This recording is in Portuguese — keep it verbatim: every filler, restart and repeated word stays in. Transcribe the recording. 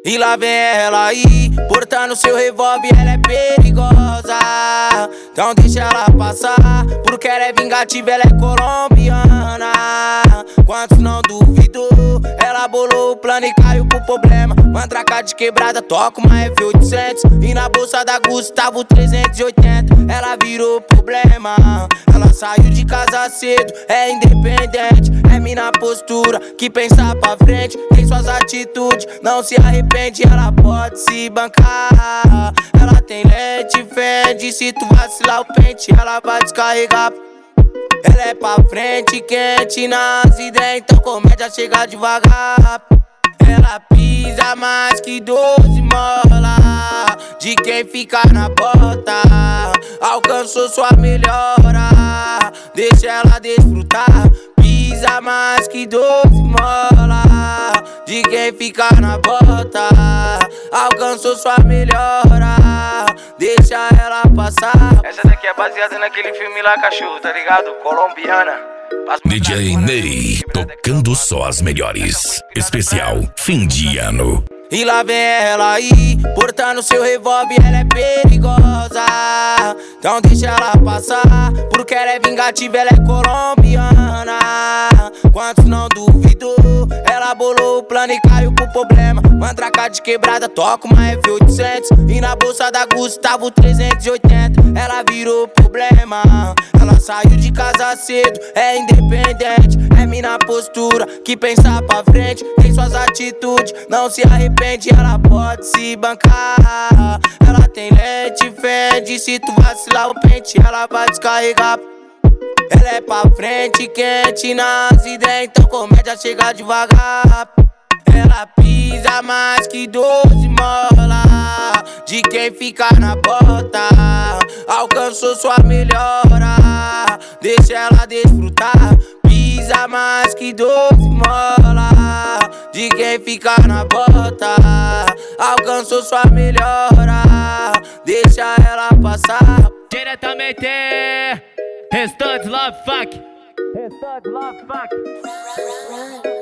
E lá vem ela aí, portando seu revólver, ela é perigosa. Então deixa ela passar, porque ela é vingativa, ela é colombiana. Quantos não duvidou, ela bolou o plano e caiu pro problema. Mandraca de quebrada, toca uma F oitocentos. E na bolsa da Gustavo trezentos e oitenta, ela virou problema. Ela saiu de casa cedo, é independente. É mina postura, que pensa pra frente. Tem suas atitudes, não se arrepende. Ela pode se bancar. Ela tem lente, fende. Se tu vacilar o pente, ela vai descarregar. Ela é pra frente, quente nas ideias. Então comédia chega devagar. Ela pisa mais que doze mola de quem fica na bota. Alcançou sua melhora, deixa ela desfrutar. Pisa mais que doze mola de quem fica na bota. Alcançou sua melhora, deixa ela passar. Essa daqui é baseada naquele filme lá, cachorro, tá ligado? Colombiana. D J Ney, tocando só as melhores. Especial fim de ano. E lá vem ela aí, portando seu revólver, ela é perigosa. Então deixa ela passar, porque ela é vingativa, ela é colombiana. Quantos não duvidou, ela bolou o plano e caiu pro problema. Mandraca de quebrada, toca uma F oitocentos. E na bolsa da Gustavo trezentos e oitenta, ela virou problema. Ela saiu de casa cedo, é independente. É mina postura, que pensa pra frente. Tem suas atitudes, não se arrepende. Ela pode se bancar. Ela tem lente, fende. Se tu vacilar o pente, ela vai descarregar. Ela é pra frente, quente nas ideias. Então comédia chega devagar. Ela pisa mais que doze mola de quem fica na bota. Alcançou sua melhora, deixa ela desfrutar. Pisa mais que doze mola de quem fica na bota. Alcançou sua melhora, deixa ela passar. Diretamente Restante Love Fuck. Restante Love Fuck.